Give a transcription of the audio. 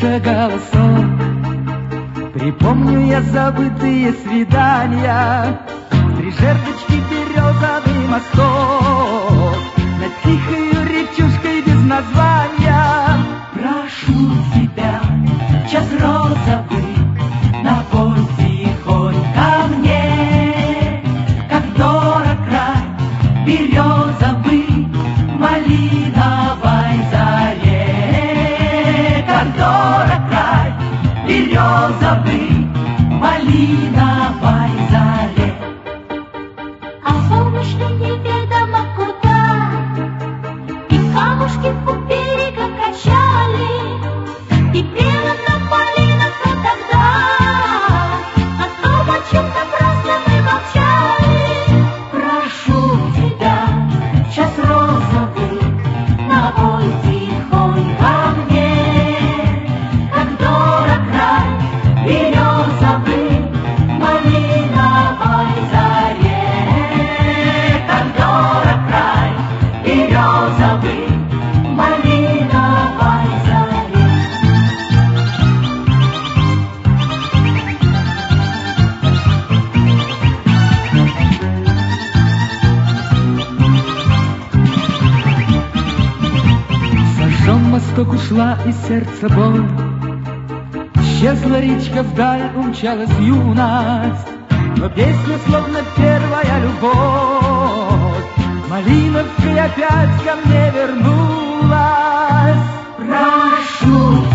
слыша голосов. Припомню я забытые свидания, три жердочки березовый мостов, над тихою речушкой без названия. Прошу тебя, час розовый, напой тихонько мне, как дорог край березовый, малиновой заре. Как дорог край березовый, малиновой заре. А солнышко неведомо куда, и камушки у берега качали, и пела нам малиновка тогда о том, о чем напрасно мы молчали. Прошу тебя, час розовый, напой тихонько мне, как дорог край березовый, малиновой заре. Как дорог край березовый, малиновой заре. Сожжен мосток, ушла из сердца боль, исчезла речка вдаль, умчалась юность, но песня словно первая любовь малиновкой опять ко мне вернулась. Прошу